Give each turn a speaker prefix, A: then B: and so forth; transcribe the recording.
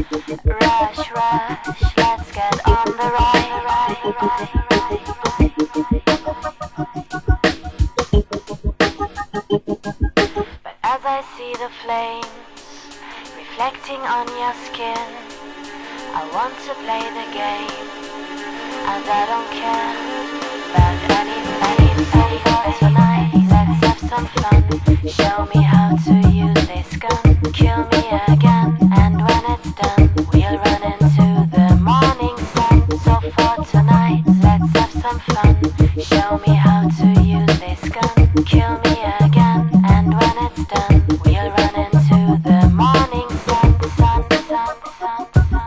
A: Rush, rush, let's get on the ride. But as I see the flames reflecting on your skin, I want to play the game, and I don't care about anything but tonight. Let's have some fun. Show me how to use this gun. Kill me again, and when it's done, we'll run into the morning sun. So for tonight, let's have some fun. Show me how to use this gun. Kill me